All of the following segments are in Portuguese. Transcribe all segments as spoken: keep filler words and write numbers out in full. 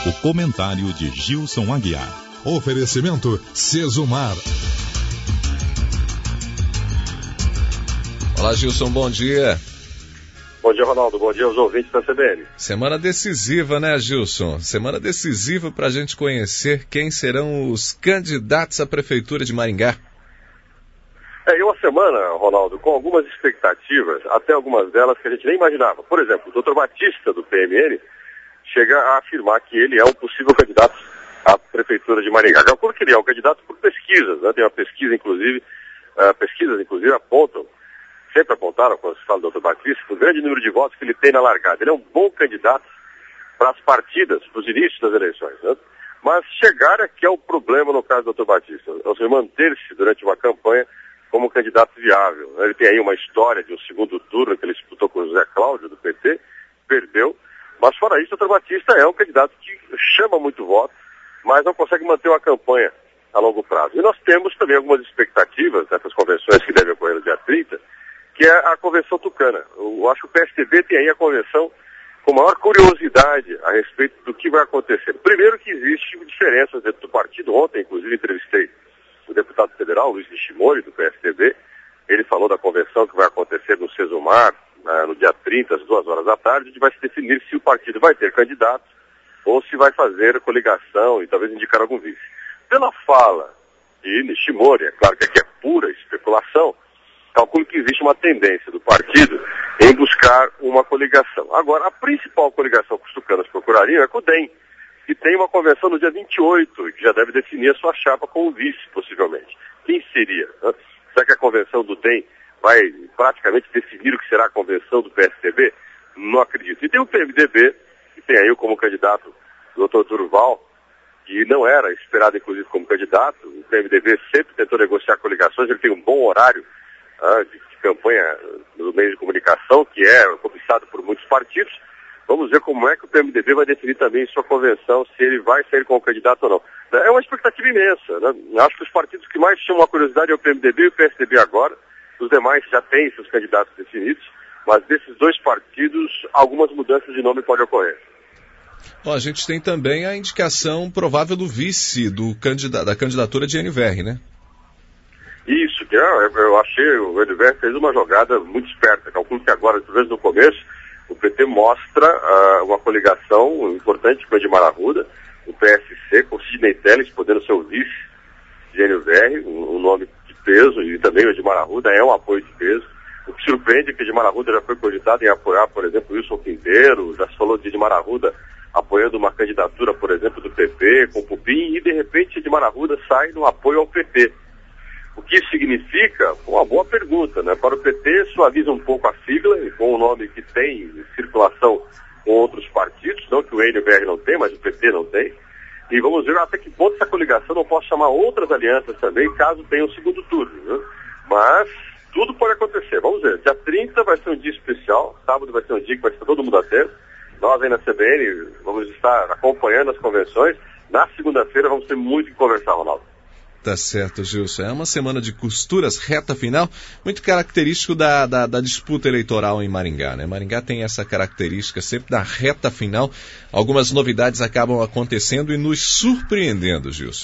O comentário de Gilson Aguiar. Oferecimento Sesumar. Olá, Gilson, bom dia. Bom dia, Ronaldo. Bom dia aos ouvintes da C B N. Semana decisiva, né, Gilson? Semana decisiva para a gente conhecer quem serão os candidatos à Prefeitura de Maringá. É, e uma semana, Ronaldo, com algumas expectativas, até algumas delas que a gente nem imaginava. Por exemplo, o doutor Batista, do P M N, chega a afirmar que ele é um possível candidato à Prefeitura de Maringá. Calculo que ele é um candidato por pesquisas, né? Tem uma pesquisa, inclusive, uh, pesquisas, inclusive, apontam, sempre apontaram, quando se fala do doutor Batista, o grande número de votos que ele tem na largada. Ele é um bom candidato para as partidas, para os inícios das eleições, né? Mas chegar é que é o problema no caso do doutor Batista, ou seja, manter-se durante uma campanha como candidato viável. Ele tem aí uma história de um segundo turno que ele disputou com o José Cláudio, do P T, perdeu, mas fora isso, o doutor Batista é um candidato que chama muito voto, mas não consegue manter uma campanha a longo prazo. E nós temos também algumas expectativas nessas convenções que devem ocorrer no dia trinta, que é a convenção tucana. Eu acho que o P S D B tem aí a convenção com maior curiosidade a respeito do que vai acontecer. Primeiro que existe diferenças dentro do partido. Ontem, inclusive, entrevistei o deputado federal, Luiz Nishimori, do P S D B. Ele falou da convenção que vai acontecer no Sesumar, no dia trinta, às duas horas da tarde, onde vai se definir se o partido vai ter candidato ou se vai fazer coligação e talvez indicar algum vice. Pela fala de Nishimori, é claro que aqui é pura especulação, calculo que existe uma tendência do partido em buscar uma coligação. Agora, a principal coligação que os tucanos procurariam é com o D E M, que tem uma convenção no dia vinte e oito, e que já deve definir a sua chapa como vice, possivelmente. Quem seria? Né? Será que a convenção do D E M vai praticamente definir o que será a convenção do P S D B? Não acredito. E tem o P M D B, que tem aí como candidato o doutor Durval, que não era esperado, inclusive, como candidato. O P M D B sempre tentou negociar coligações, ele tem um bom horário ah, de, de campanha no meio de comunicação, que é cobiçado por muitos partidos. Vamos ver como é que o P M D B vai definir também em sua convenção, se ele vai sair como candidato ou não. É uma expectativa imensa, né? Acho que os partidos que mais chamam a curiosidade é o P M D B e o P S D B agora. Os demais já têm seus candidatos definidos, mas desses dois partidos, algumas mudanças de nome podem ocorrer. Bom, a gente tem também a indicação provável do vice do candida- da candidatura de Enio Verri, né? Isso, que é, eu achei, o Enio Verri fez uma jogada muito esperta. Calculo que agora, talvez no começo, o P T mostra uh, uma coligação importante com o Edmar Arruda, o P S C, com o Sidney Telles podendo ser o vice de Enio Verri, um, um nome de peso, e também o Edmar Arruda é um apoio de peso. O que surpreende é que o Edmar Arruda já foi cogitado em apoiar, por exemplo, o Wilson Quinteiro, já se falou de Edmar Arruda apoiando uma candidatura, por exemplo, do P P, com o Pupim, e de repente Edmar Arruda sai no apoio ao P T. O que isso significa? Uma boa pergunta, né? Para o P T, suaviza um pouco a sigla, e com o nome que tem circulação com outros partidos, não que o Enio Verri não tem, mas o P T não tem. E vamos ver até que ponto essa coligação não pode chamar outras alianças também, caso tenha um segundo turno, né? Mas tudo pode acontecer. Vamos ver. Dia trinta vai ser um dia especial, sábado vai ser um dia que vai estar todo mundo atento. Nós aí na C B N vamos estar acompanhando as convenções. Na segunda-feira vamos ter muito que conversar, Ronaldo. Tá certo, Gilson. É uma semana de costuras, reta final, muito característico da, da, da disputa eleitoral em Maringá, né? Maringá tem essa característica sempre da reta final. Algumas novidades acabam acontecendo e nos surpreendendo, Gilson.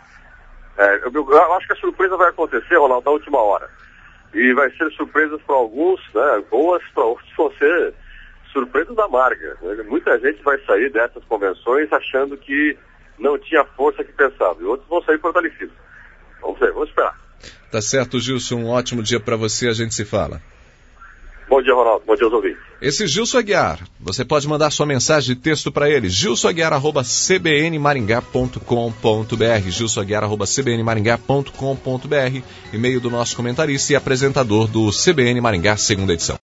É, eu, eu acho que a surpresa vai acontecer, Ronaldo, na última hora. E vai ser surpresas para alguns, né? Boas, para outros vão ser surpresas amargas. Né? Muita gente vai sair dessas convenções achando que não tinha força que pensava, e outros vão sair fortalecidos. Vamos ver, vamos esperar. Tá certo, Gilson. Um ótimo dia para você, a gente se fala. Bom dia, Ronaldo. Bom dia aos ouvintes. Esse Gilson Aguiar, você pode mandar sua mensagem de texto para ele, gilson aguiar arroba c b n maringá ponto com ponto b r, gilson aguiar arroba c b n maringá ponto com ponto b r, e-mail do nosso comentarista e apresentador do C B N Maringá, segunda edição.